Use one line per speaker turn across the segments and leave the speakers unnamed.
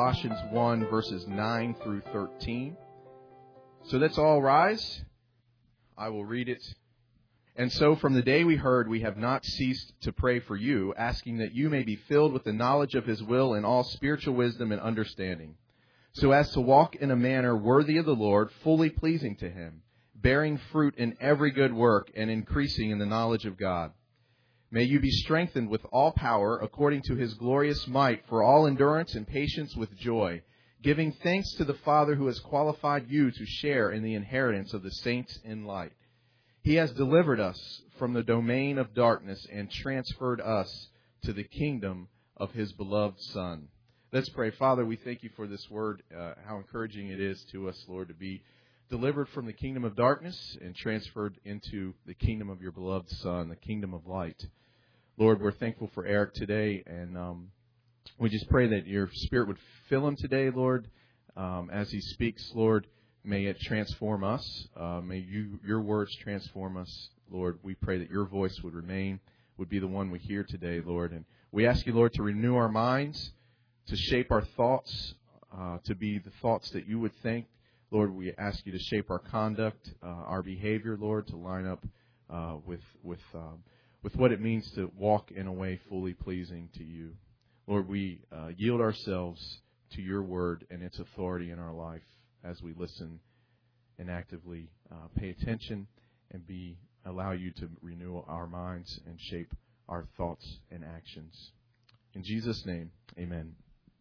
Colossians 1, verses 9 through 13. So let's all rise. I will read it. And so from the day we heard, we have not ceased to pray for you, asking that you may be filled with the knowledge of His will in all spiritual wisdom and understanding, so as to walk in a manner worthy of the Lord, fully pleasing to Him, bearing fruit in every good work and increasing in the knowledge of God. May you be strengthened with all power according to His glorious might for all endurance and patience with joy, giving thanks to the Father who has qualified you to share in the inheritance of the saints in light. He has delivered us from the domain of darkness and transferred us to the kingdom of His beloved Son. Let's pray. Father, we thank You for this word, how encouraging it is to us, Lord, to be delivered from the kingdom of darkness and transferred into the kingdom of Your beloved Son, the kingdom of light. Lord, we're thankful for Eric today, and we just pray that Your Spirit would fill him today, Lord, as he speaks, Lord. May it transform us. May Your words transform us, Lord. We pray that Your voice would remain, would be the one we hear today, Lord. And we ask You, Lord, to renew our minds, to shape our thoughts, to be the thoughts that You would think. Lord, we ask You to shape our conduct, our behavior, Lord, to line up with what it means to walk in a way fully pleasing to You. Lord, we yield ourselves to Your word and its authority in our life as we listen and actively pay attention and allow You to renew our minds and shape our thoughts and actions. In Jesus' name, amen.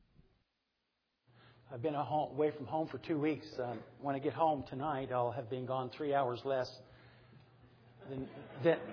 I've been away from home for 2 weeks. When I get home tonight, I'll have been gone 3 hours less than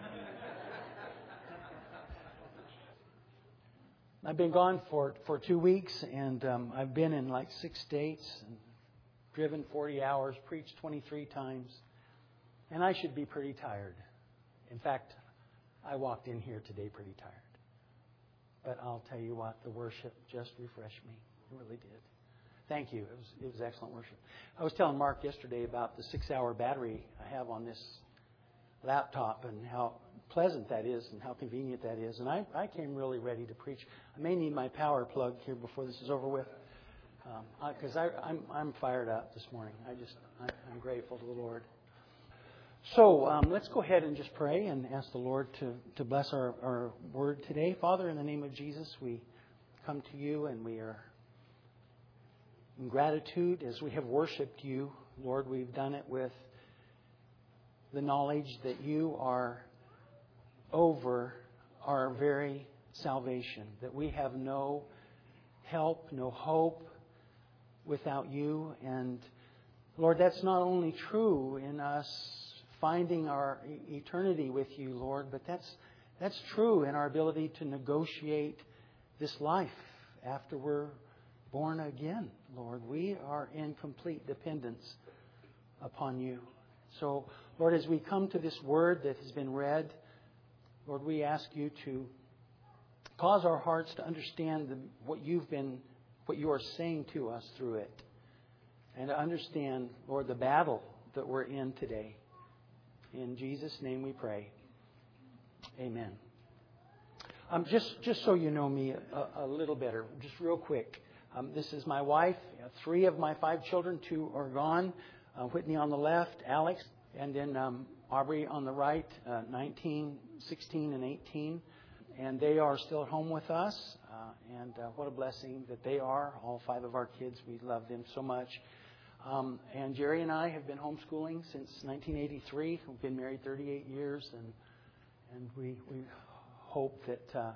I've been gone for 2 weeks, and I've been in like 6 states and driven 40 hours, preached 23 times, and I should be pretty tired. In fact, I walked in here today pretty tired. But I'll tell you what, the worship just refreshed me. It really did. Thank you. It was excellent worship. I was telling Mark yesterday about the 6-hour battery I have on this laptop and how pleasant that is and how convenient that is. And I came really ready to preach. I may need my power plug here before this is over with, because I'm fired up this morning. I'm grateful to the Lord. So let's go ahead and just pray and ask the Lord to bless our word today. Father, in the name of Jesus, we come to You, and we are in gratitude as we have worshipped You. Lord, we've done it with the knowledge that You are over our very salvation, that we have no help, no hope without You. And Lord, that's not only true in us finding our eternity with You, Lord, but that's true in our ability to negotiate this life after we're born again, Lord. We are in complete dependence upon You. So, Lord, as we come to this word that has been read, Lord, we ask You to cause our hearts to understand what You are saying to us through it, and to understand, Lord, the battle that we're in today. In Jesus' name we pray. Amen. Just so you know me a little better, just real quick. This is my wife. 3 of my 5 children, 2 are gone. Whitney on the left, Alex, and then Aubrey on the right, 19, 16, and 18. And they are still at home with us. And what a blessing that they are. All 5 of our kids, we love them so much. And Jerry and I have been homeschooling since 1983. We've been married 38 years, and we hope that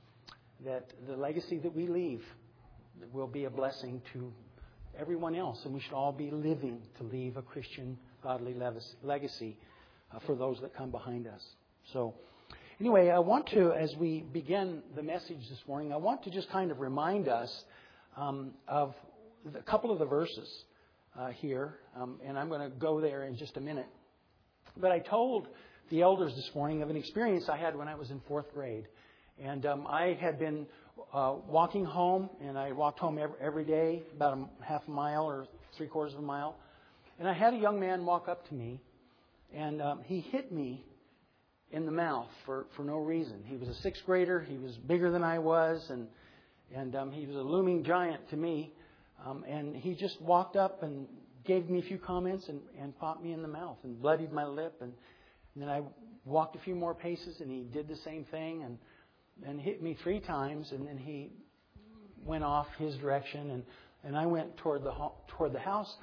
the legacy that we leave will be a blessing to everyone else, and we should all be living to leave a Christian, godly legacy for those that come behind us. So, anyway, I want to, as we begin the message this morning, I want to just kind of remind us of a couple of the verses here, and I'm going to go there in just a minute. But I told the elders this morning of an experience I had when I was in 4th grade. And I had been walking home, and I walked home every day, about a half a mile or 3/4 of a mile. And I had a young man walk up to me, and he hit me in the mouth for no reason. He was a 6th grader. He was bigger than I was, and he was a looming giant to me. And he just walked up and gave me a few comments and popped me in the mouth and bloodied my lip. And then I walked a few more paces and he did the same thing and hit me 3 times. And then he went off his direction and I went toward the house.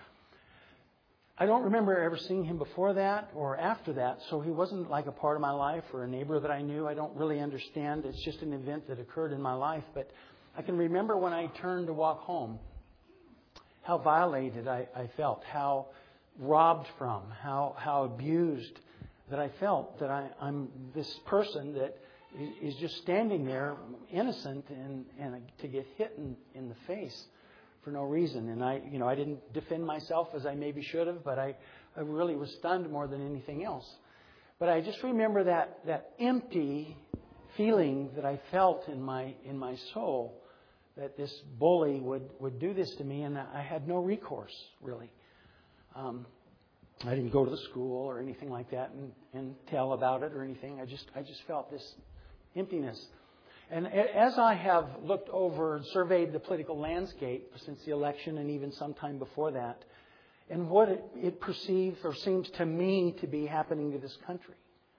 I don't remember ever seeing him before that or after that, so he wasn't like a part of my life or a neighbor that I knew. I don't really understand. It's just an event that occurred in my life. But I can remember when I turned to walk home, how violated I felt, how robbed from, how abused that I felt, that I'm this person that is just standing there innocent and to get hit in the face for no reason. And I didn't defend myself as I maybe should have, but I really was stunned more than anything else. But I just remember that empty feeling that I felt in my soul, that this bully would do this to me, and I had no recourse, really. I didn't go to the school or anything like that and tell about it or anything. I just felt this emptiness. And as I have looked over and surveyed the political landscape since the election and even sometime before that, and what it perceives or seems to me to be happening to this country,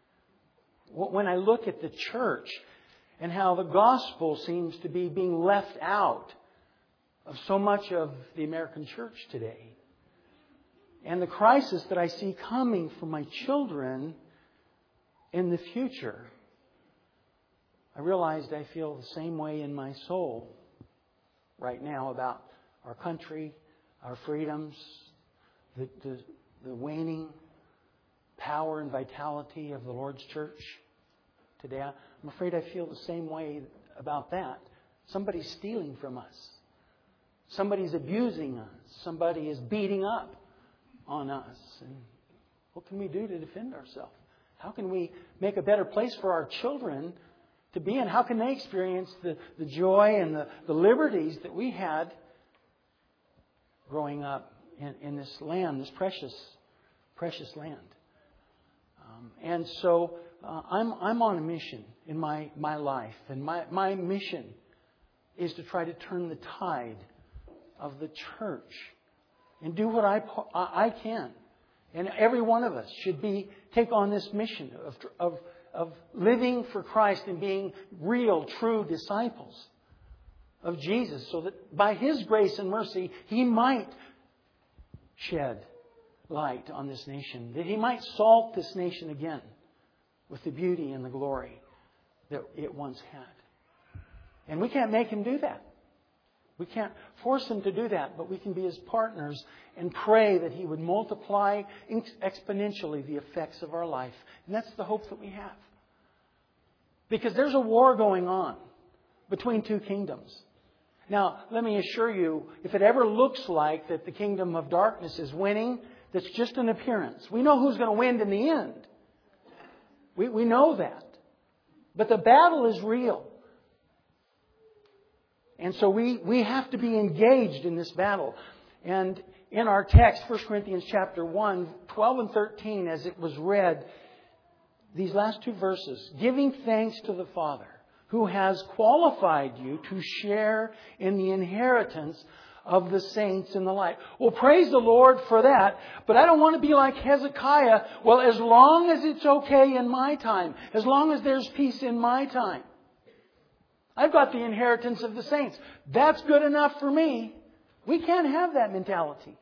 when I look at the church and how the gospel seems to be being left out of so much of the American church today, and the crisis that I see coming for my children in the future, I realized I feel the same way in my soul right now about our country, our freedoms, the waning power and vitality of the Lord's church today. I'm afraid I feel the same way about that. Somebody's stealing from us. Somebody's abusing us. Somebody is beating up on us. And what can we do to defend ourselves? How can we make a better place for our children to be in? How can they experience the joy and the liberties that we had growing up in this land, this precious land? And so I'm on a mission in my life. And my mission is to try to turn the tide of the church and do what I can. And every one of us should take on this mission of living for Christ and being real, true disciples of Jesus, so that by His grace and mercy, He might shed light on this nation, that He might salt this nation again with the beauty and the glory that it once had. And we can't make Him do that. We can't force Him to do that, but we can be His partners and pray that He would multiply exponentially the effects of our life. And that's the hope that we have. Because there's a war going on between 2 kingdoms. Now, let me assure you, if it ever looks like that the kingdom of darkness is winning, that's just an appearance. We know who's going to win in the end. We know that. But the battle is real. And so we have to be engaged in this battle. And in our text, 1 Corinthians chapter 1, 12 and 13, as it was read, these last 2 verses, giving thanks to the Father who has qualified you to share in the inheritance of the saints in the light. Well, praise the Lord for that. But I don't want to be like Hezekiah. Well, as long as it's okay in my time, as long as there's peace in my time, I've got the inheritance of the saints. That's good enough for me. We can't have that mentality.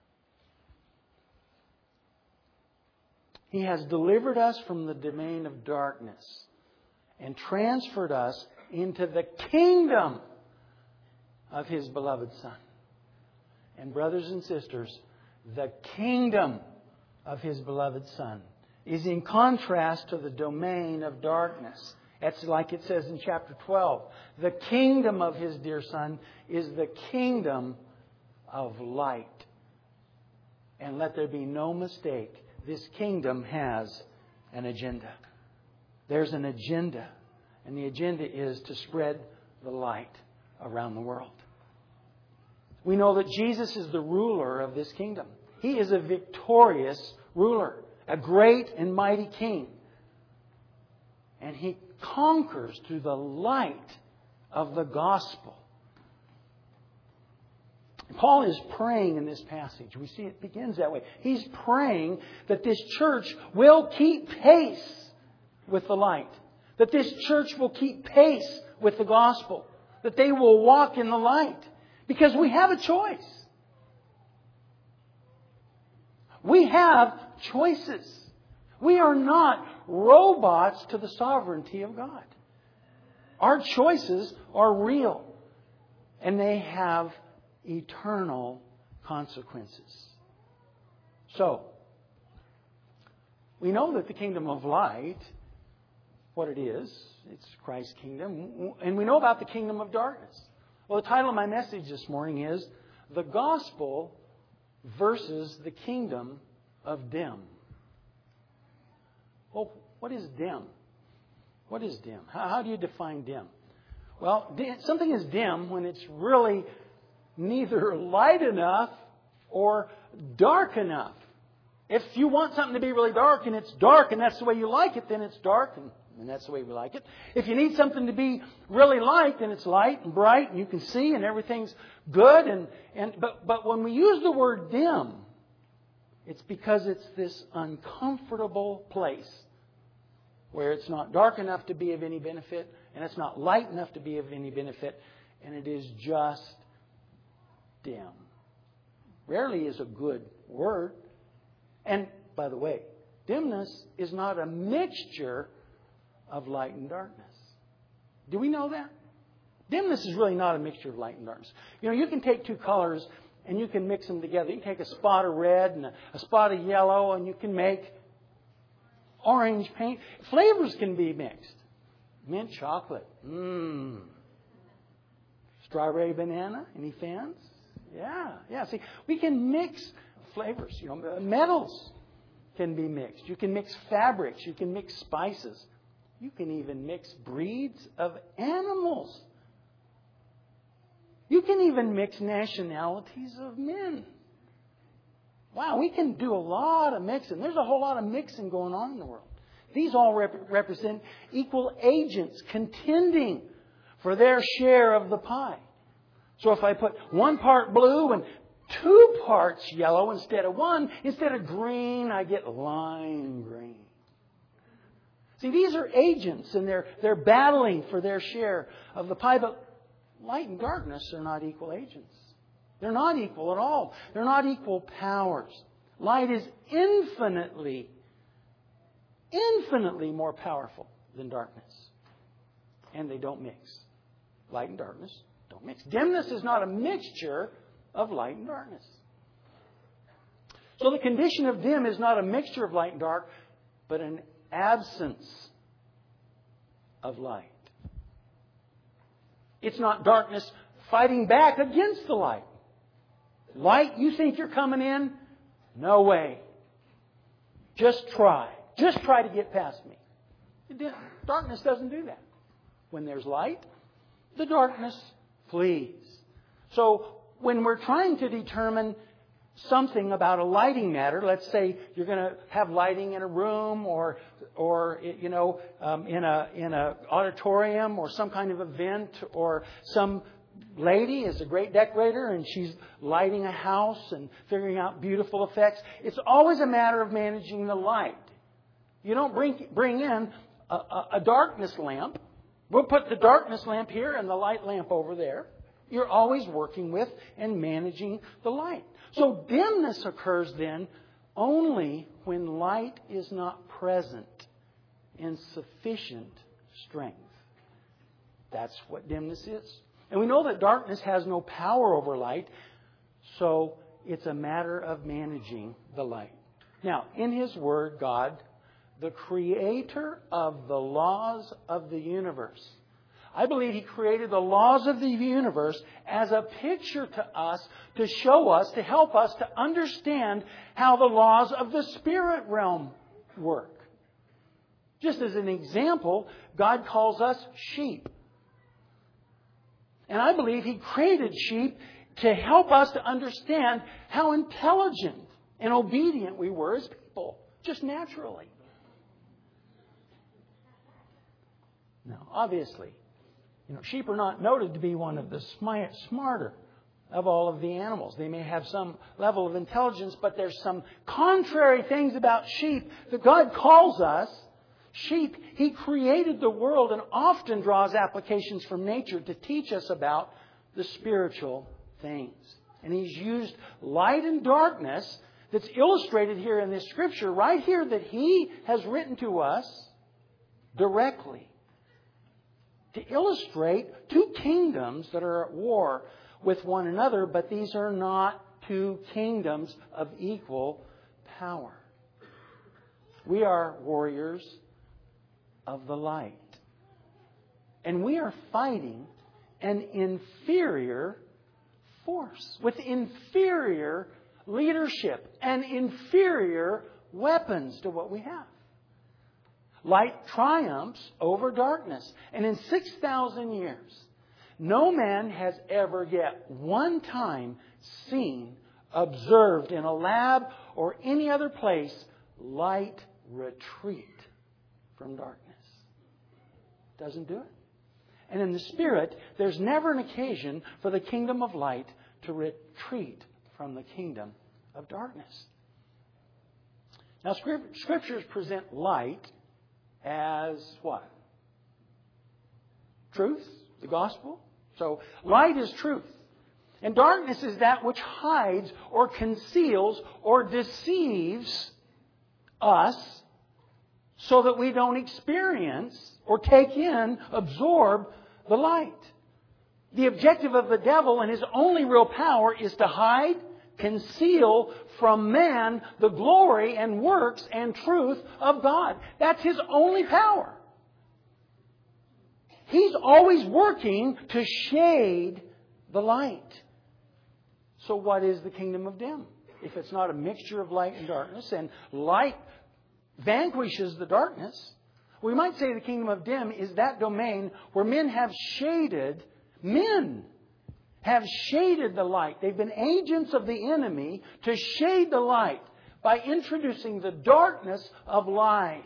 He has delivered us from the domain of darkness and transferred us into the kingdom of His beloved Son. And brothers and sisters, the kingdom of His beloved Son is in contrast to the domain of darkness. That's like it says in chapter 12. The kingdom of His dear Son is the kingdom of light. And let there be no mistake, this kingdom has an agenda. There's an agenda. And the agenda is to spread the light around the world. We know that Jesus is the ruler of this kingdom. He is a victorious ruler, a great and mighty king. And He conquers through the light of the gospel. Paul is praying in this passage. We see it begins that way. He's praying that this church will keep pace with the light. That this church will keep pace with the gospel. That they will walk in the light. Because we have a choice. We have choices. We are not robots to the sovereignty of God. Our choices are real. And they have eternal consequences. So, we know that the kingdom of light, what it is, it's Christ's kingdom. And we know about the kingdom of darkness. Well, the title of my message this morning is The Gospel versus the Kingdom of Dim. Well, what is dim? What is dim? How do you define dim? Well, something is dim when it's really neither light enough or dark enough. If you want something to be really dark and it's dark and that's the way you like it, then it's dark and that's the way we like it. If you need something to be really light, then it's light and bright and you can see and everything's good. But when we use the word dim, it's because it's this uncomfortable place where it's not dark enough to be of any benefit and it's not light enough to be of any benefit, and it is just dim. Rarely is a good word. And, by the way, dimness is not a mixture of light and darkness. Do we know that? Dimness is really not a mixture of light and darkness. You know, you can take two colors and you can mix them together. You can take a spot of red and a spot of yellow and you can make orange paint. Flavors can be mixed. Mint chocolate. Strawberry banana. Any fans? Yeah. See, we can mix flavors. You know, metals can be mixed. You can mix fabrics. You can mix spices. You can even mix breeds of animals. You can even mix nationalities of men. Wow, we can do a lot of mixing. There's a whole lot of mixing going on in the world. These all represent equal agents contending for their share of the pie. So if I put 1 part blue and 2 parts yellow instead of 1, instead of green, I get lime green. See, these are agents and they're battling for their share of the pie. But light and darkness are not equal agents. They're not equal at all. They're not equal powers. Light is infinitely more powerful than darkness. And they don't mix. Light and darkness don't mix. Dimness is not a mixture of light and darkness. So the condition of dim is not a mixture of light and dark, but an absence of light. It's not darkness fighting back against the light. Light, you think you're coming in? No way. Just try. Just try to get past me. Darkness doesn't do that. When there's light, the darkness flees. So when we're trying to determine something about a lighting matter, let's say you're going to have lighting in a room or in a auditorium or some kind of event, or some lady is a great decorator and she's lighting a house and figuring out beautiful effects. It's always a matter of managing the light. You don't bring in a darkness lamp. We'll put the darkness lamp here and the light lamp over there. You're always working with and managing the light. So dimness occurs then only when light is not present in sufficient strength. That's what dimness is. And we know that darkness has no power over light, so it's a matter of managing the light. Now, in His Word, God, the creator of the laws of the universe, I believe He created the laws of the universe as a picture to us, to show us, to help us to understand how the laws of the spirit realm work. Just as an example, God calls us sheep. And I believe He created sheep to help us to understand how intelligent and obedient we were as people, just naturally. Now, obviously, sheep are not noted to be one of the smarter of all of the animals. They may have some level of intelligence, but there's some contrary things about sheep that God calls us sheep. He created the world and often draws applications from nature to teach us about the spiritual things. And He's used light and darkness that's illustrated here in this Scripture right here that He has written to us directly to illustrate two kingdoms that are at war with one another, but these are not two kingdoms of equal power. We are warriors of the light. And we are fighting an inferior force with inferior leadership and inferior weapons to what we have. Light triumphs over darkness. And in 6,000 years, no man has ever yet one time seen, observed in a lab or any other place, light retreat from darkness. Doesn't do it. And in the Spirit, there's never an occasion for the kingdom of light to retreat from the kingdom of darkness. Now, Scriptures present light as what? Truth, the gospel. So, light is truth. And darkness is that which hides or conceals or deceives us so that we don't experience or take in, absorb the light. The objective of the devil and his only real power is to hide, conceal from man the glory and works and truth of God. That's his only power. He's always working to shade the light. So what is the kingdom of dim? If it's not a mixture of light and darkness, and light vanquishes the darkness, we might say the kingdom of dim is that domain where men have shaded the light. They've been agents of the enemy to shade the light by introducing the darkness of lies.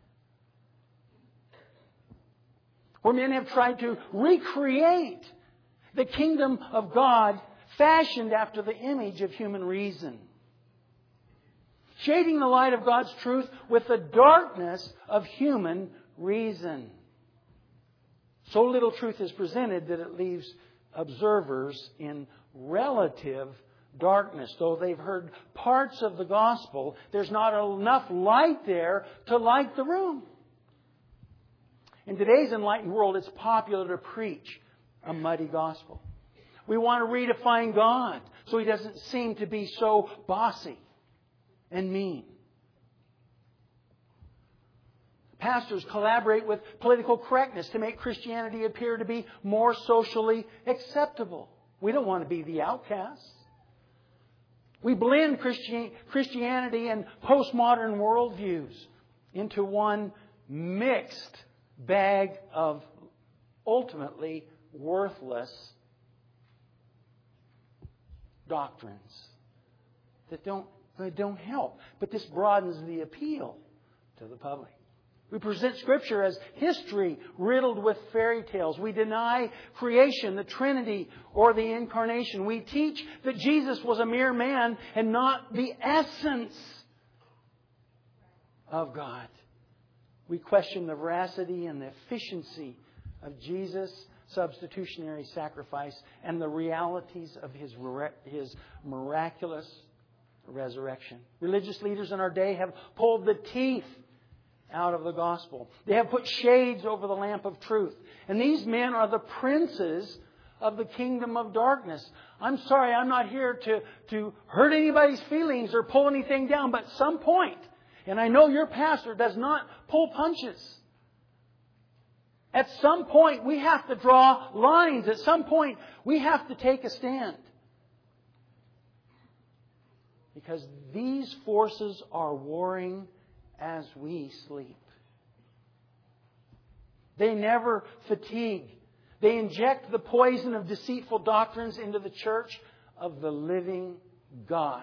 Where men have tried to recreate the kingdom of God fashioned after the image of human reason. Shading the light of God's truth with the darkness of human reason. So little truth is presented that it leaves observers in relative darkness. Though they've heard parts of the gospel, there's not enough light there to light the room. In today's enlightened world, it's popular to preach a muddy gospel. We want to redefine God so He doesn't seem to be so bossy and mean. Pastors collaborate with political correctness to make Christianity appear to be more socially acceptable. We don't want to be the outcasts. We blend Christianity and postmodern worldviews into one mixed bag of ultimately worthless doctrines that don't help. But this broadens the appeal to the public. We present Scripture as history riddled with fairy tales. We deny creation, the Trinity, or the Incarnation. We teach that Jesus was a mere man and not the essence of God. We question the veracity and the efficiency of Jesus' substitutionary sacrifice and the realities of His miraculous resurrection. Religious leaders in our day have pulled the teeth out of the gospel. They have put shades over the lamp of truth. And these men are the princes of the kingdom of darkness. I'm sorry, I'm not here to hurt anybody's feelings or pull anything down, but at some point, and I know your pastor does not pull punches. At some point, we have to draw lines. At some point, we have to take a stand. Because these forces are warring as we sleep. They never fatigue. They inject the poison of deceitful doctrines into the church of the living God.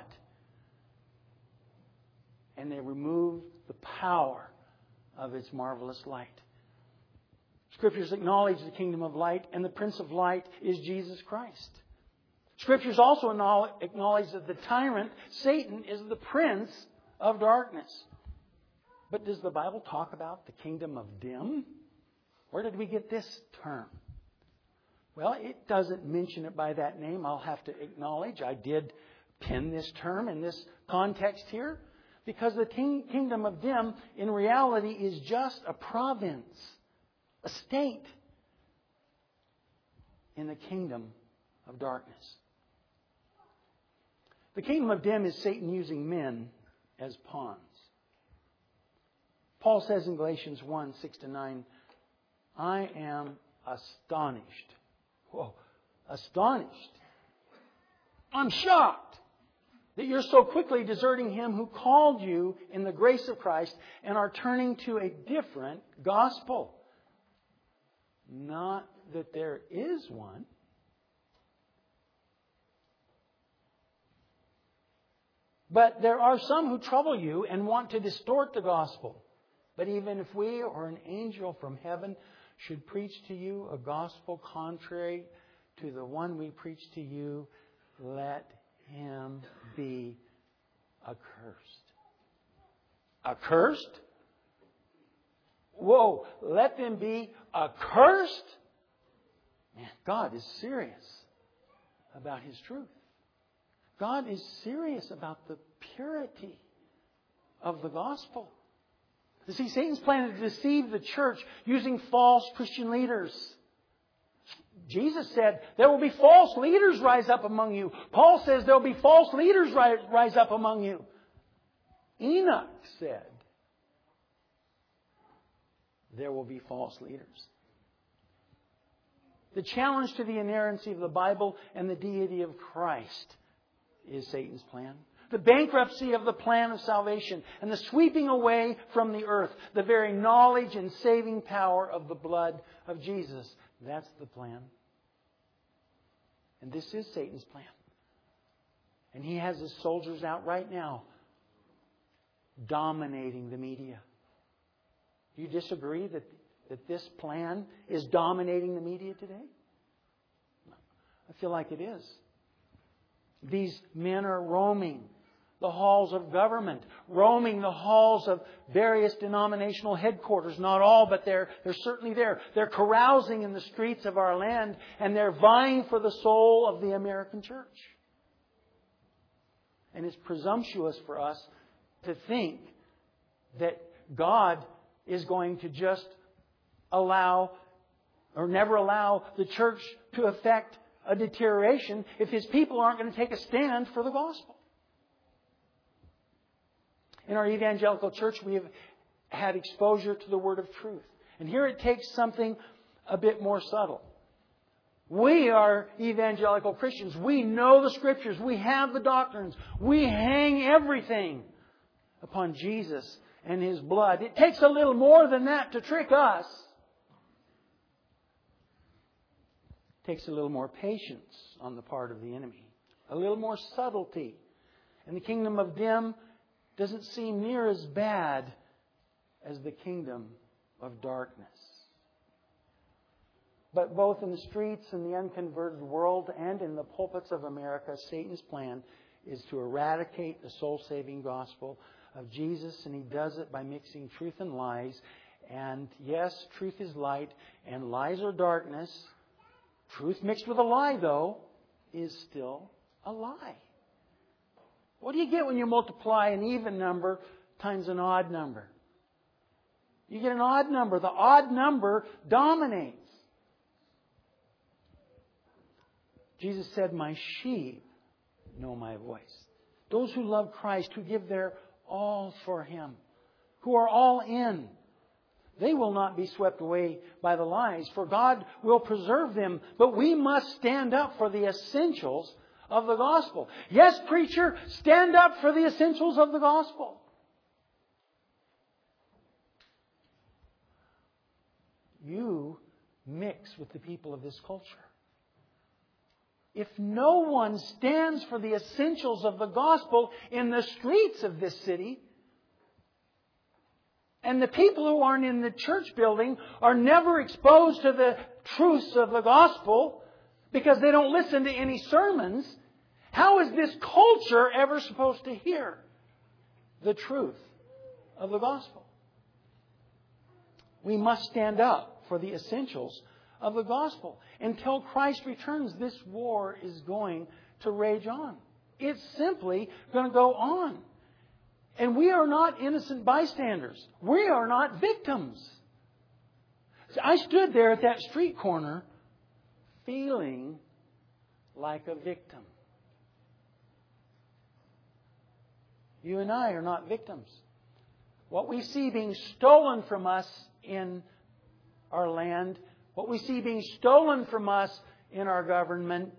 And they remove the power of its marvelous light. Scriptures acknowledge the kingdom of light, and the Prince of Light is Jesus Christ. Scriptures also acknowledge that the tyrant, Satan, is the prince of darkness. But does the Bible talk about the kingdom of dim? Where did we get this term? Well, it doesn't mention it by that name. I'll have to acknowledge I did pin this term in this context here, because the kingdom of dim in reality is just a province, a state in the kingdom of darkness. The kingdom of dim is Satan using men as pawns. Paul says in Galatians 1, 6-9, I am astonished. Whoa, astonished. I'm shocked that you're so quickly deserting Him who called you in the grace of Christ and are turning to a different gospel. Not that there is one. But there are some who trouble you and want to distort the gospel. But even if we or an angel from heaven should preach to you a gospel contrary to the one we preach to you, let him be accursed. Accursed? Whoa, let them be accursed? Man, God is serious about His truth. God is serious about the purity of the gospel. You see, Satan's plan is to deceive the church using false Christian leaders. Jesus said, there will be false leaders rise up among you. Paul says there will be false leaders rise up among you. Enoch said, there will be false leaders. The challenge to the inerrancy of the Bible and the deity of Christ is Satan's plan. The bankruptcy of the plan of salvation and the sweeping away from the earth, the very knowledge and saving power of the blood of Jesus. That's the plan. And this is Satan's plan. And he has his soldiers out right now dominating the media. Do you disagree that this plan is dominating the media today? I feel like it is. These men are roaming the halls of government, roaming the halls of various denominational headquarters. Not all, but they're certainly there. They're carousing in the streets of our land, and they're vying for the soul of the American church. And it's presumptuous for us to think that God is going to just allow or never allow the church to affect a deterioration if His people aren't going to take a stand for the gospel. In our evangelical church, we have had exposure to the word of truth. And here it takes something a bit more subtle. We are evangelical Christians. We know the Scriptures. We have the doctrines. We hang everything upon Jesus and His blood. It takes a little more than that to trick us. It takes a little more patience on the part of the enemy. A little more subtlety. And the kingdom of dim doesn't seem near as bad as the kingdom of darkness. But both in the streets in the unconverted world and in the pulpits of America, Satan's plan is to eradicate the soul-saving gospel of Jesus, and he does it by mixing truth and lies. And yes, truth is light and lies are darkness. Truth mixed with a lie, though, is still a lie. What do you get when you multiply an even number times an odd number? You get an odd number. The odd number dominates. Jesus said, my sheep know my voice. Those who love Christ, who give their all for Him, who are all in, they will not be swept away by the lies, for God will preserve them. But we must stand up for the essentials of the gospel. Yes, preacher, stand up for the essentials of the gospel. You mix with the people of this culture. If no one stands for the essentials of the gospel in the streets of this city, and the people who aren't in the church building are never exposed to the truths of the gospel, because they don't listen to any sermons, how is this culture ever supposed to hear the truth of the gospel? We must stand up for the essentials of the gospel. Until Christ returns, this war is going to rage on. It's simply going to go on. And we are not innocent bystanders. We are not victims. So I stood there at that street corner feeling like a victim. You and I are not victims. What we see being stolen from us in our land, what we see being stolen from us in our government,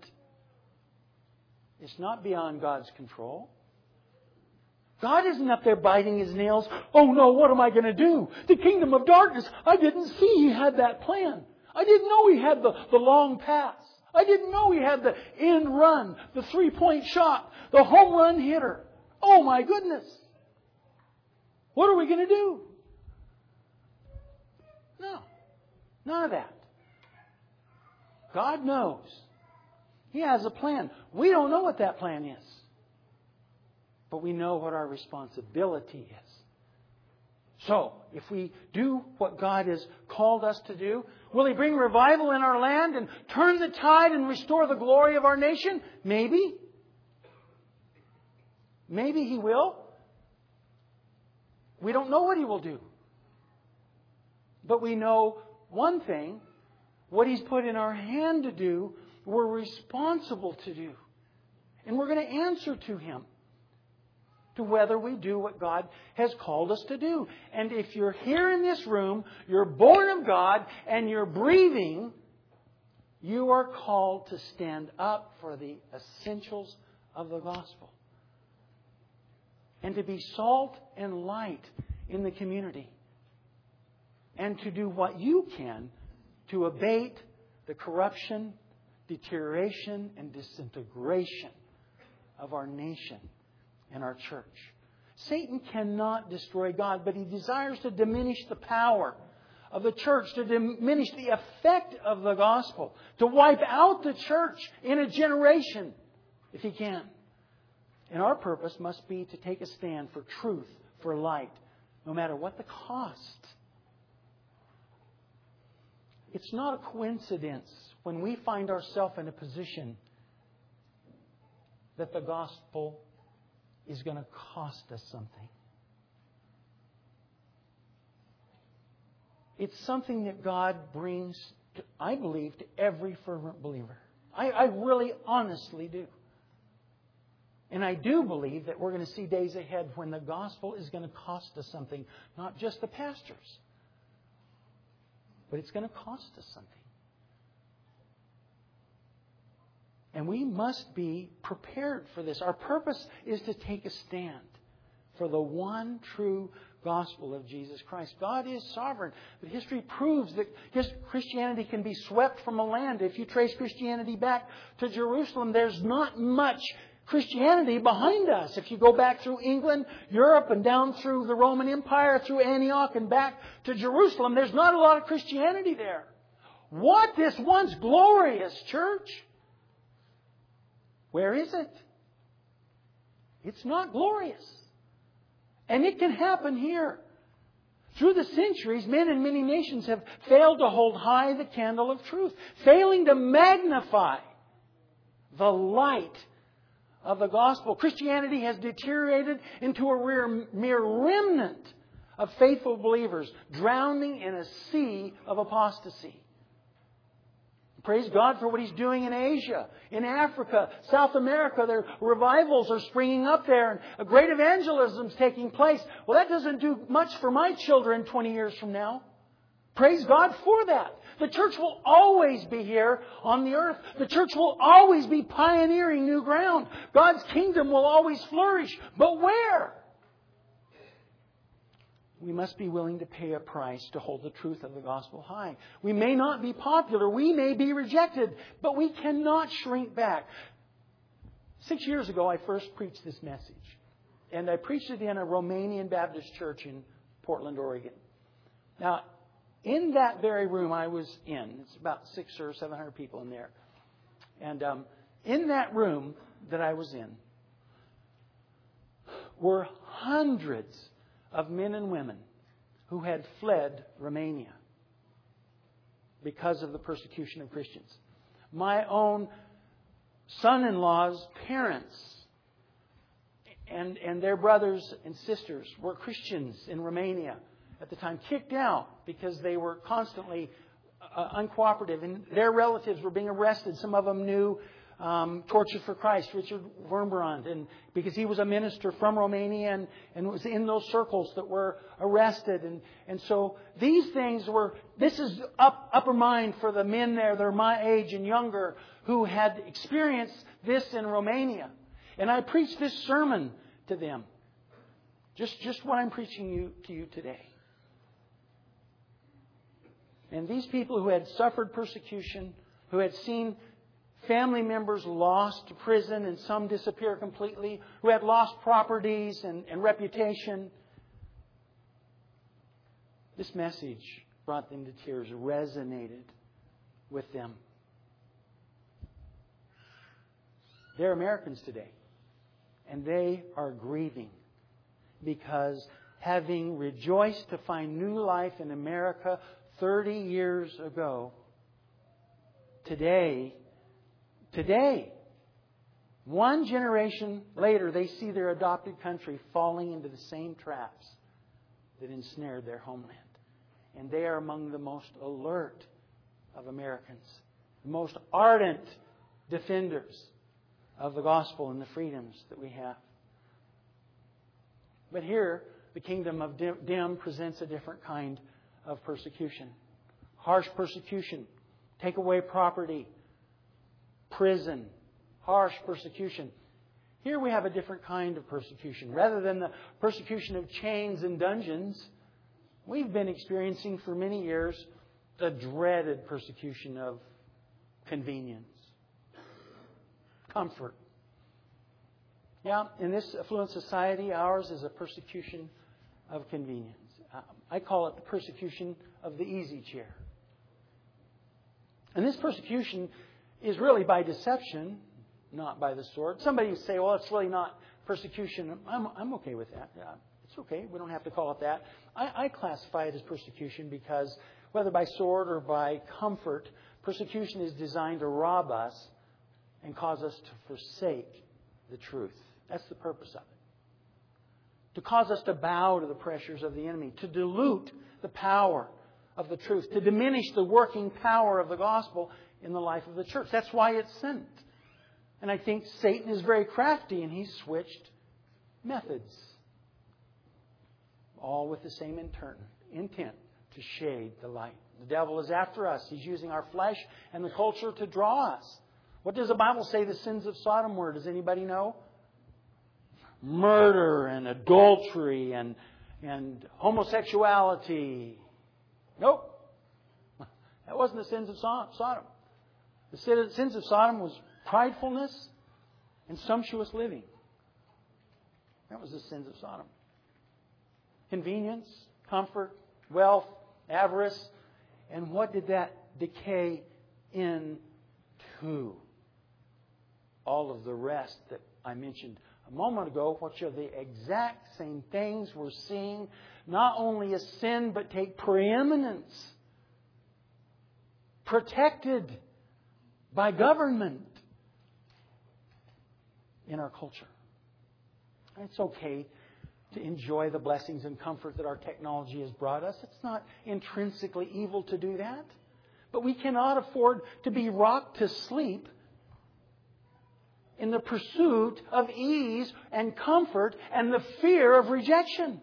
is not beyond God's control. God isn't up there biting His nails. Oh no, what am I going to do? The kingdom of darkness. I didn't see He had that plan. I didn't know He had the long pass. I didn't know He had the end run, the 3-point shot, the home run hitter. Oh my goodness. What are we going to do? No. None of that. God knows. He has a plan. We don't know what that plan is. But we know what our responsibility is. So, if we do what God has called us to do, will He bring revival in our land and turn the tide and restore the glory of our nation? Maybe. Maybe He will. We don't know what He will do. But we know one thing. What He's put in our hand to do, we're responsible to do. And we're going to answer to Him. To whether we do what God has called us to do. And if you're here in this room, you're born of God, and you're breathing, you are called to stand up for the essentials of the gospel. And to be salt and light in the community. And to do what you can to abate the corruption, deterioration, and disintegration of our nation and our church. Satan cannot destroy God, but he desires to diminish the power of the church, to diminish the effect of the gospel, to wipe out the church in a generation, if he can. And our purpose must be to take a stand for truth, for light, no matter what the cost. It's not a coincidence when we find ourselves in a position that the gospel is going to cost us something. It's something that God brings, I believe, to every fervent believer. I really honestly do. And I do believe that we're going to see days ahead when the gospel is going to cost us something. Not just the pastors. But it's going to cost us something. And we must be prepared for this. Our purpose is to take a stand for the one true gospel of Jesus Christ. God is sovereign. But history proves that Christianity can be swept from a land. If you trace Christianity back to Jerusalem, there's not much Christianity behind us. If you go back through England, Europe, and down through the Roman Empire, through Antioch, and back to Jerusalem, there's not a lot of Christianity there. What this once glorious church? Where is it? It's not glorious. And it can happen here. Through the centuries, men in many nations have failed to hold high the candle of truth, failing to magnify the light of the gospel. Christianity has deteriorated into a mere remnant of faithful believers, drowning in a sea of apostasy. Praise God for what He's doing in Asia, in Africa, South America. Their revivals are springing up there and a great evangelism is taking place. Well, that doesn't do much for my children 20 years from now. Praise God for that. The church will always be here on the earth. The church will always be pioneering new ground. God's kingdom will always flourish. But where? We must be willing to pay a price to hold the truth of the gospel high. We may not be popular. We may be rejected. But we cannot shrink back. 6 years ago, I first preached this message. And I preached it in a Romanian Baptist church in Portland, Oregon. Now, in that very room I was in, it's about 600 or 700 people in there. And in that room that I was in were hundreds of men and women who had fled Romania because of the persecution of Christians. My own son-in-law's parents and their brothers and sisters were Christians in Romania at the time, kicked out because they were constantly uncooperative, and their relatives were being arrested. Some of them knew Torture for Christ, Richard Wurmbrand, and because he was a minister from Romania and was in those circles that were arrested. And so these things this is upper mind for the men there that are my age and younger who had experienced this in Romania. And I preached this sermon to them. Just what I'm preaching to you today. And these people who had suffered persecution, who had seen family members lost to prison and some disappear completely, who had lost properties and reputation, this message brought them to tears, resonated with them. They're Americans today, and they are grieving because having rejoiced to find new life in America 30 years ago, today, one generation later, they see their adopted country falling into the same traps that ensnared their homeland. And they are among the most alert of Americans, the most ardent defenders of the gospel and the freedoms that we have. But here, the kingdom of Dim presents a different kind of persecution. Harsh persecution. Take away property. Prison. Harsh persecution. Here we have a different kind of persecution. Rather than the persecution of chains and dungeons, we've been experiencing for many years the dreaded persecution of convenience. Comfort. Yeah, in this affluent society, ours is a persecution of convenience. I call it the persecution of the easy chair. And this persecution is really by deception, not by the sword. Somebody would say, well, it's really not persecution. I'm okay with that. Yeah, it's okay. We don't have to call it that. I classify it as persecution because whether by sword or by comfort, persecution is designed to rob us and cause us to forsake the truth. That's the purpose of it. To cause us to bow to the pressures of the enemy, to dilute the power of the truth, to diminish the working power of the gospel in the life of the church. That's why it's sent. And I think Satan is very crafty, and he's switched methods. All with the same intent to shade the light. The devil is after us. He's using our flesh and the culture to draw us. What does the Bible say the sins of Sodom were? Does anybody know? Murder and adultery and homosexuality. Nope. That wasn't the sins of Sodom. The sins of Sodom was pridefulness and sumptuous living. That was the sins of Sodom. Convenience, comfort, wealth, avarice. And what did that decay into? All of the rest that I mentioned a moment ago, which are the exact same things we're seeing not only as sin, but take preeminence. Protected by government in our culture. It's okay to enjoy the blessings and comfort that our technology has brought us. It's not intrinsically evil to do that. But we cannot afford to be rocked to sleep in the pursuit of ease and comfort and the fear of rejection.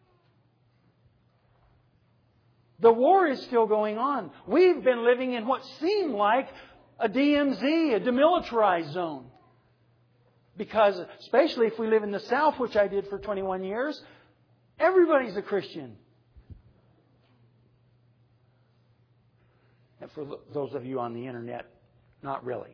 The war is still going on. We've been living in what seemed like a DMZ, a demilitarized zone. Because, especially if we live in the South, which I did for 21 years, everybody's a Christian. And for those of you on the internet, not really.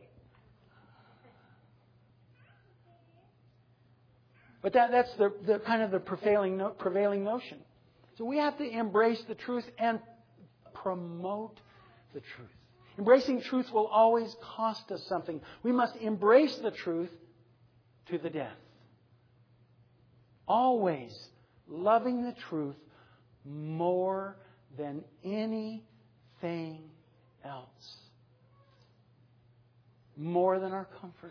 But that's the kind of the prevailing notion. So we have to embrace the truth and promote the truth. Embracing truth will always cost us something. We must embrace the truth to the death. Always loving the truth more than anything else. More than our comfort.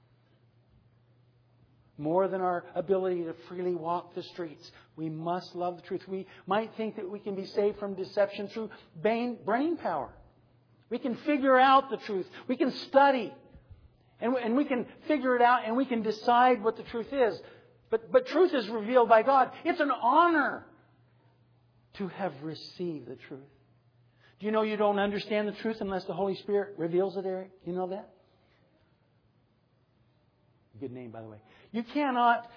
More than our ability to freely walk the streets. We must love the truth. We might think that we can be saved from deception through brain power. We can figure out the truth. We can study. And we can figure it out and we can decide what the truth is. But truth is revealed by God. It's an honor to have received the truth. Do you know you don't understand the truth unless the Holy Spirit reveals it, Eric? You know that? Good name, by the way. You cannot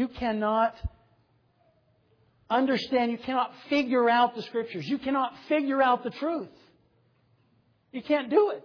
understand, you cannot figure out the Scriptures. You cannot figure out the truth. You can't do it.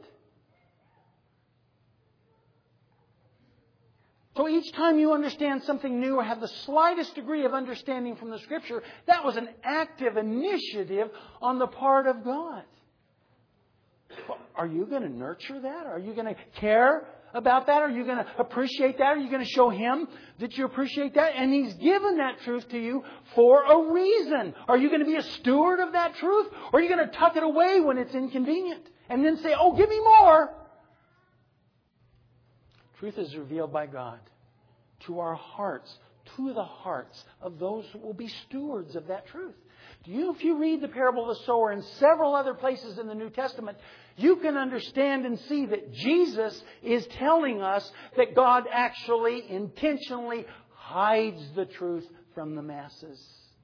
So each time you understand something new or have the slightest degree of understanding from the Scripture, that was an active initiative on the part of God. Well, are you going to nurture that? Are you going to care about that? Are you going to appreciate that? Are you going to show Him that you appreciate that? And He's given that truth to you for a reason. Are you going to be a steward of that truth? Or are you going to tuck it away when it's inconvenient? And then say, oh, give me more. Truth is revealed by God to our hearts, to the hearts of those who will be stewards of that truth. If you read the parable of the sower in several other places in the New Testament, you can understand and see that Jesus is telling us that God actually intentionally hides the truth from the masses.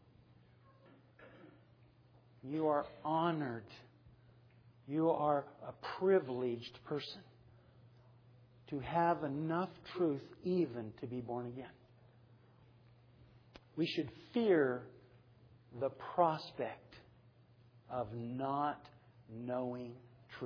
You are honored. You are a privileged person to have enough truth even to be born again. We should fear the prospect of not knowing truth.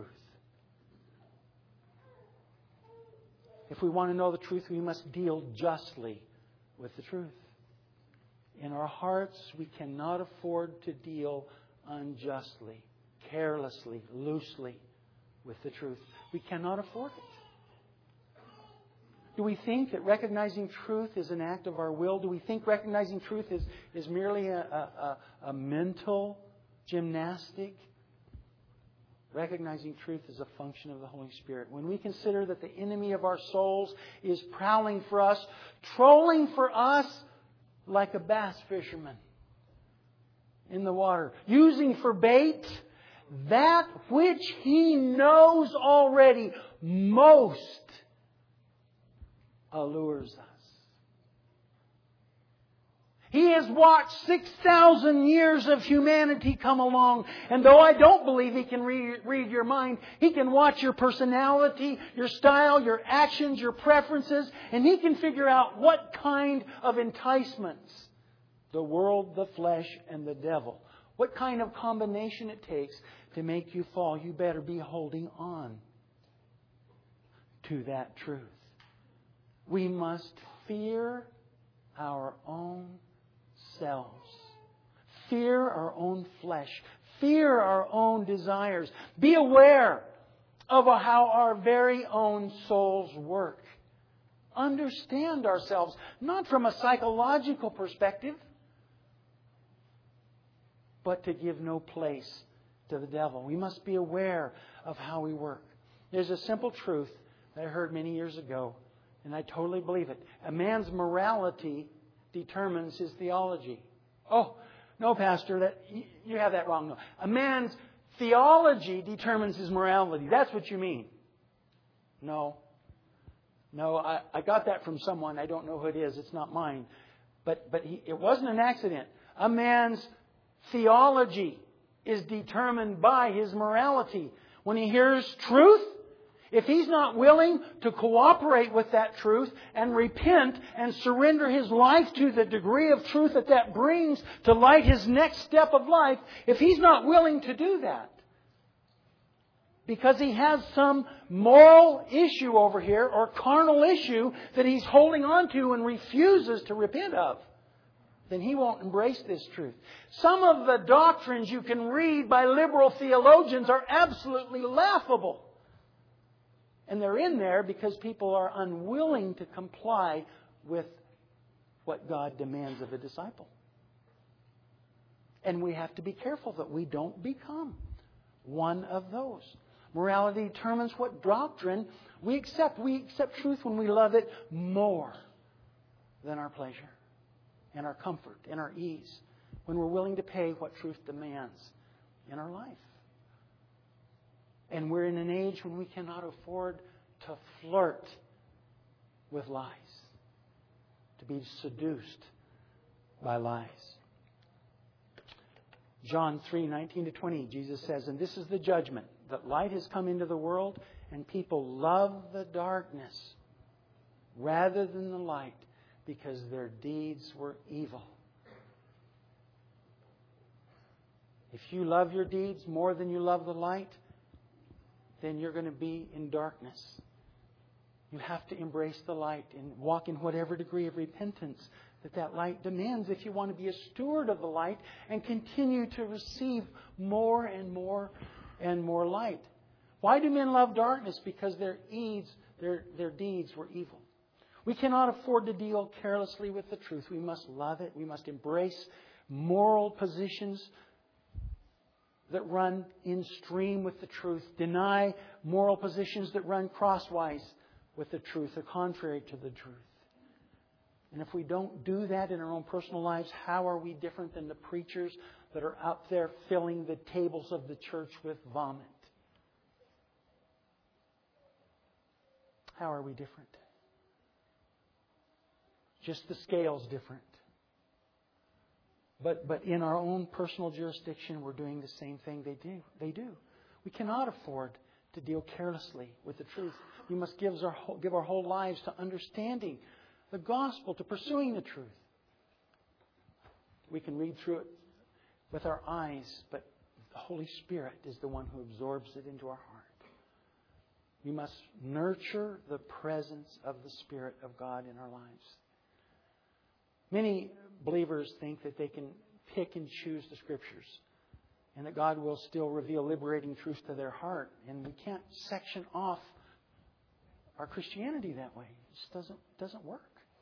If we want to know the truth, we must deal justly with the truth. In our hearts, we cannot afford to deal unjustly, carelessly, loosely with the truth. We cannot afford it. Do we think that recognizing truth is an act of our will? Do we think recognizing truth is merely a mental gymnastic? Recognizing truth is a function of the Holy Spirit. When we consider that the enemy of our souls is prowling for us, trolling for us like a bass fisherman in the water, using for bait that which he knows already most allures us. He has watched 6,000 years of humanity come along. And though I don't believe He can read your mind, He can watch your personality, your style, your actions, your preferences. And He can figure out what kind of enticements the world, the flesh, and the devil, what kind of combination it takes to make you fall. You better be holding on to that truth. We must fear our own selves. Fear our own flesh. Fear our own desires. Be aware of how our very own souls work. Understand ourselves, not from a psychological perspective, but to give no place to the devil. We must be aware of how we work. There's a simple truth that I heard many years ago, and I totally believe it. A man's morality determines his theology. Oh, no, Pastor, you have that wrong. No. A man's theology determines his morality. That's what you mean. No, I got that from someone. I don't know who it is. It's not mine. But it wasn't an accident. A man's theology is determined by his morality. When he hears truth, if he's not willing to cooperate with that truth and repent and surrender his life to the degree of truth that brings to light his next step of life, if he's not willing to do that, because he has some moral issue over here or carnal issue that he's holding on to and refuses to repent of, then he won't embrace this truth. Some of the doctrines you can read by liberal theologians are absolutely laughable. And they're in there because people are unwilling to comply with what God demands of a disciple. And we have to be careful that we don't become one of those. Morality determines what doctrine we accept. We accept truth when we love it more than our pleasure and our comfort and our ease. When we're willing to pay what truth demands in our life. And we're in an age when we cannot afford to flirt with lies. To be seduced by lies. John 3:19-20, Jesus says, and this is the judgment, that light has come into the world, and people love the darkness rather than the light, because their deeds were evil. If you love your deeds more than you love the light, then you're going to be in darkness. You have to embrace the light and walk in whatever degree of repentance that light demands if you want to be a steward of the light and continue to receive more and more and more light. Why do men love darkness? Because their deeds were evil. We cannot afford to deal carelessly with the truth. We must love it. We must embrace moral positions that run in stream with the truth. Deny moral positions that run crosswise with the truth or contrary to the truth. And if we don't do that in our own personal lives, how are we different than the preachers that are out there filling the tables of the church with vomit? How are we different? Just the scale's different. But in our own personal jurisdiction, we're doing the same thing they do. We cannot afford to deal carelessly with the truth. We must give our whole lives to understanding the gospel, to pursuing the truth. We can read through it with our eyes, but the Holy Spirit is the one who absorbs it into our heart. We must nurture the presence of the Spirit of God in our lives. Many believers think that they can pick and choose the Scriptures and that God will still reveal liberating truth to their heart. And we can't section off our Christianity that way. It just doesn't work.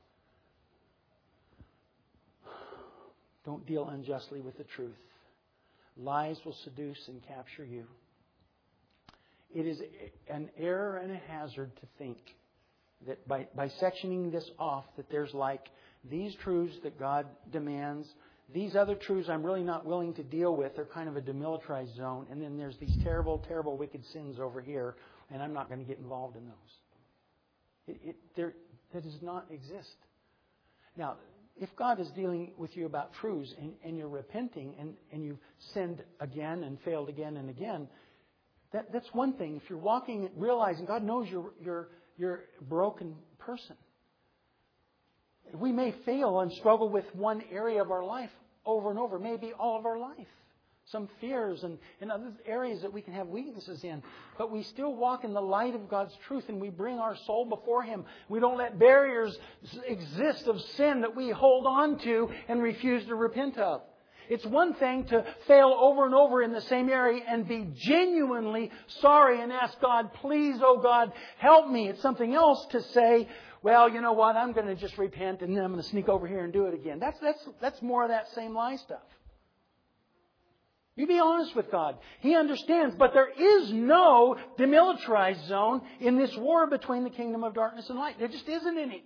Don't deal unjustly with the truth. Lies will seduce and capture you. It is an error and a hazard to think that by sectioning this off, that there's like these truths that God demands, these other truths I'm really not willing to deal with. They're kind of a demilitarized zone. And then there's these terrible, terrible, wicked sins over here, and I'm not going to get involved in those. That does not exist. Now, if God is dealing with you about truths and you're repenting and you've sinned again and failed again and again, that's one thing. If you're walking, realizing God knows you're a broken person. We may fail and struggle with one area of our life over and over, maybe all of our life. Some fears and other areas that we can have weaknesses in. But we still walk in the light of God's truth and we bring our soul before Him. We don't let barriers exist of sin that we hold on to and refuse to repent of. It's one thing to fail over and over in the same area and be genuinely sorry and ask God, please, oh God, help me. It's something else to say, well, you know what, I'm going to just repent and then I'm going to sneak over here and do it again. That's more of that same lie stuff. You be honest with God. He understands. But there is no demilitarized zone in this war between the kingdom of darkness and light. There just isn't any.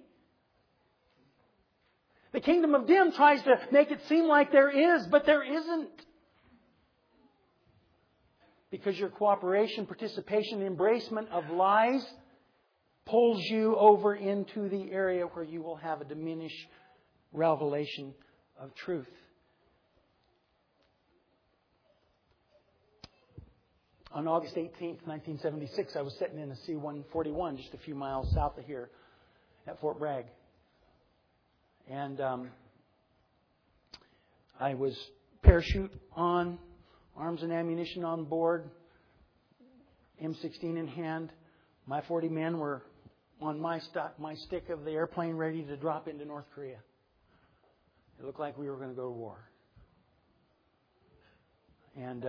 The kingdom of dim tries to make it seem like there is, but there isn't. Because your cooperation, participation, embracement of lies pulls you over into the area where you will have a diminished revelation of truth. On August 18th, 1976, I was sitting in a C-141 just a few miles south of here at Fort Bragg. And I was parachute on, arms and ammunition on board, M16 in hand. My 40 men were on my stick of the airplane ready to drop into North Korea. It looked like we were going to go to war. And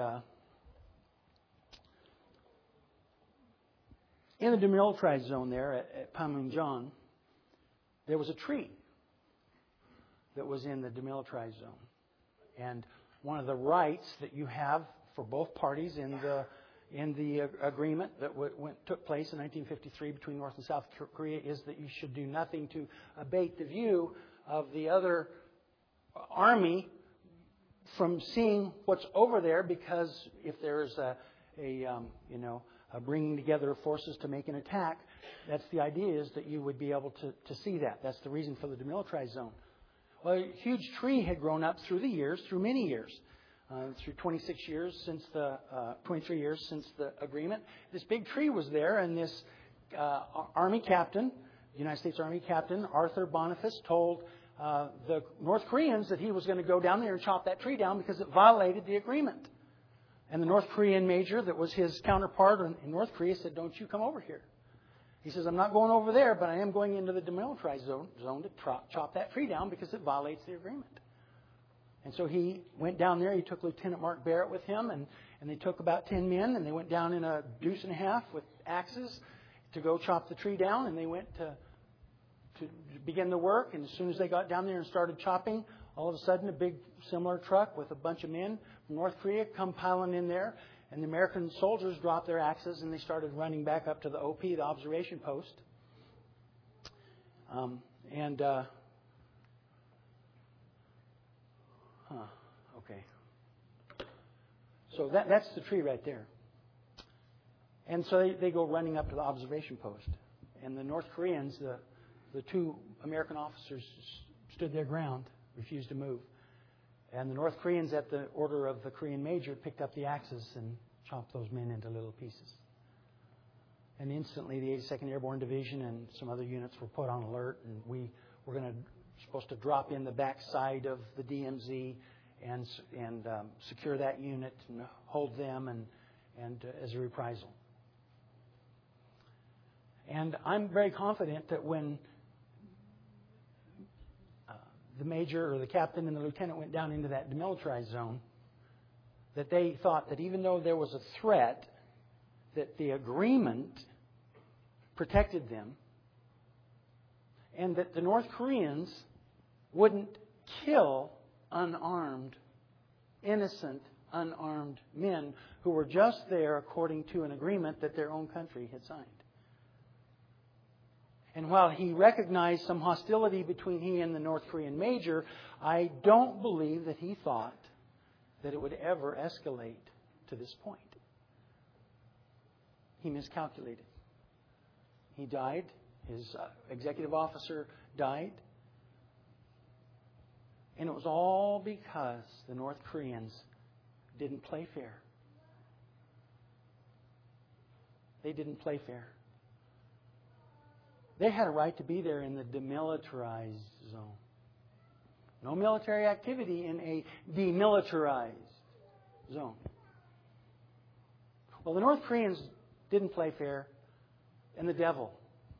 in the demilitarized zone there at Panmunjom, there was a tree that was in the demilitarized zone. And one of the rights that you have for both parties in the agreement that took place in 1953 between North and South Korea is that you should do nothing to abate the view of the other army from seeing what's over there, because if there's a bringing together of forces to make an attack, that's the idea, is that you would be able to see that. That's the reason for the demilitarized zone. Well, a huge tree had grown up through the years, through many years, through 23 years since the agreement. This big tree was there, and this Army captain, United States Army captain Arthur Boniface, told the North Koreans that he was going to go down there and chop that tree down because it violated the agreement. And the North Korean major that was his counterpart in North Korea said, "Don't you come over here." He says, "I'm not going over there, but I am going into the demilitarized zone to chop that tree down because it violates the agreement." And so he went down there. He took Lieutenant Mark Barrett with him, and they took about 10 men, and they went down in a deuce and a half with axes to go chop the tree down. And they went to begin the work. And as soon as they got down there and started chopping, all of a sudden a big similar truck with a bunch of men from North Korea come piling in there. And the American soldiers dropped their axes and they started running back up to the OP, the observation post. Okay. So that's the tree right there. And so they go running up to the observation post. And the North Koreans, the two American officers, stood their ground, refused to move. And the North Koreans, at the order of the Korean major, picked up the axes and chopped those men into little pieces. And instantly, the 82nd Airborne Division and some other units were put on alert, and we were supposed to drop in the backside of the DMZ and secure that unit and hold them and as a reprisal. And I'm very confident that when the major or the captain and the lieutenant went down into that demilitarized zone, that they thought that even though there was a threat, that the agreement protected them, and that the North Koreans wouldn't kill innocent, unarmed men who were just there according to an agreement that their own country had signed. And while he recognized some hostility between he and the North Korean major, I don't believe that he thought that it would ever escalate to this point. He miscalculated. He died. His executive officer died. And it was all because the North Koreans didn't play fair. They didn't play fair. They had a right to be there in the demilitarized zone. No military activity in a demilitarized zone. Well, the North Koreans didn't play fair, and the devil,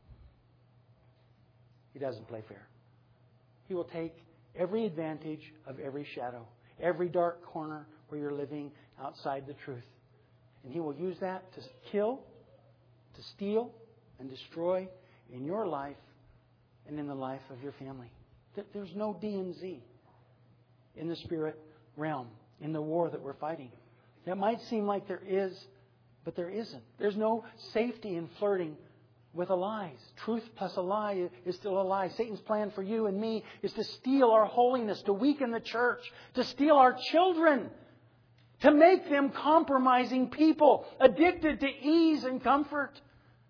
he doesn't play fair. He will take every advantage of every shadow, every dark corner where you're living outside the truth. And he will use that to kill, to steal, and destroy in your life and in the life of your family. There's no DMZ in the spirit realm, in the war that we're fighting. It might seem like there is, but there isn't. There's no safety in flirting with a lie. Truth plus a lie is still a lie. Satan's plan for you and me is to steal our holiness, to weaken the church, to steal our children, to make them compromising people, addicted to ease and comfort,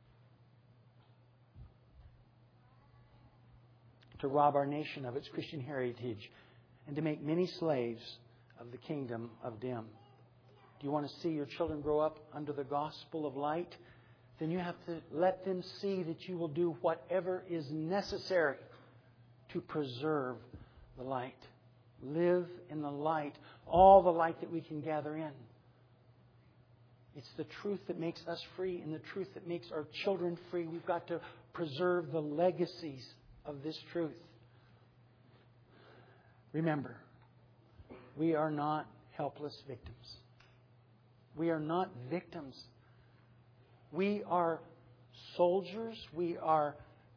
to rob our nation of its Christian heritage, and to make many slaves of the kingdom of dim. Do you want to see your children grow up under the gospel of light? Then you have to let them see that you will do whatever is necessary to preserve the light. Live in the light, all the light that we can gather in. It's the truth that makes us free and the truth that makes our children free. We've got to preserve the legacies of this truth. Remember, we are not helpless victims. We are not victims. We are soldiers. We are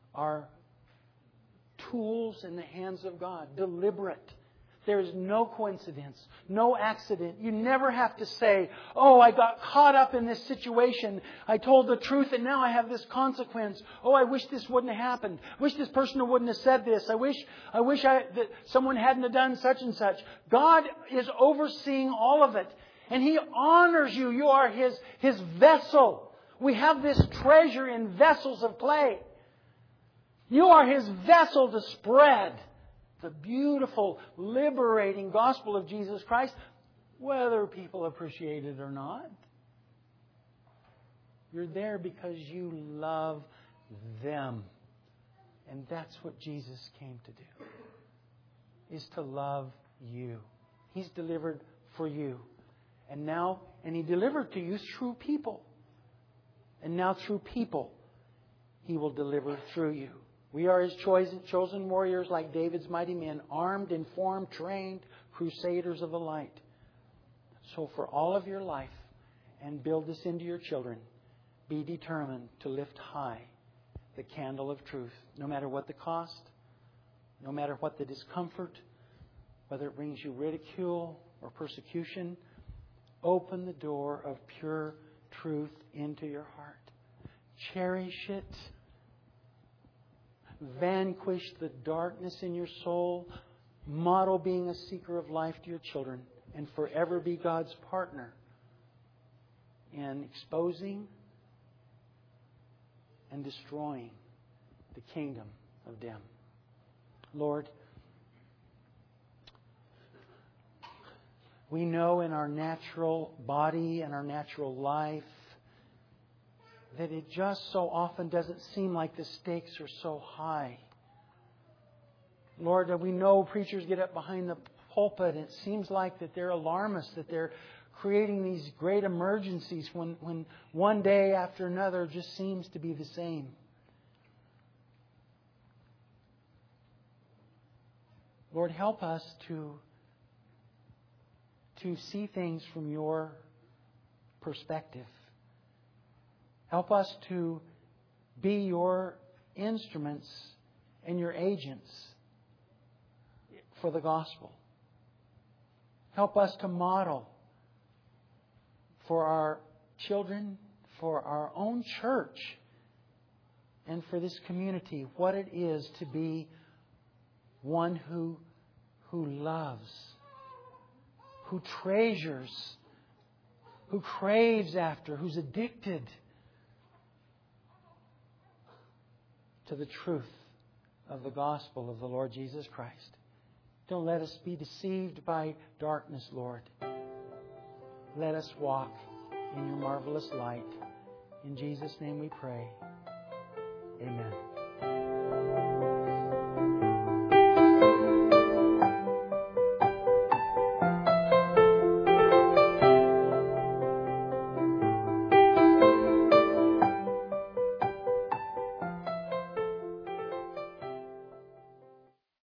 tools in the hands of God. Deliberate. There is no coincidence, no accident. You never have to say, oh, I got caught up in this situation. I told the truth and now I have this consequence. Oh, I wish this wouldn't have happened. I wish this person wouldn't have said this. I wish that someone hadn't have done such and such. God is overseeing all of it. And He honors you. You are His vessel. We have this treasure in vessels of clay. You are His vessel to spread the beautiful, liberating gospel of Jesus Christ, whether people appreciate it or not. You're there because you love them. And that's what Jesus came to do, is to love you. He's delivered for you. And He delivered to you through people. And now through people, He will deliver through you. We are His chosen warriors like David's mighty men, armed, informed, trained, crusaders of the light. So for all of your life, and build this into your children, be determined to lift high the candle of truth, no matter what the cost, no matter what the discomfort, whether it brings you ridicule or persecution. Open the door of pure truth into your heart. Cherish it. Vanquish the darkness in your soul. Model being a seeker of life to your children. And forever be God's partner in exposing and destroying the kingdom of Dem. Lord, we know in our natural body and our natural life that it just so often doesn't seem like the stakes are so high. Lord, we know preachers get up behind the pulpit and it seems like that they're alarmists, that they're creating these great emergencies when one day after another just seems to be the same. Lord, help us to see things from Your perspective. Help us to be Your instruments and Your agents for the gospel. Help us to model for our children, for our own church, and for this community what it is to be one who loves, who treasures, who craves after, who's addicted to the truth of the gospel of the Lord Jesus Christ. Don't let us be deceived by darkness, Lord. Let us walk in Your marvelous light. In Jesus' name we pray. Amen.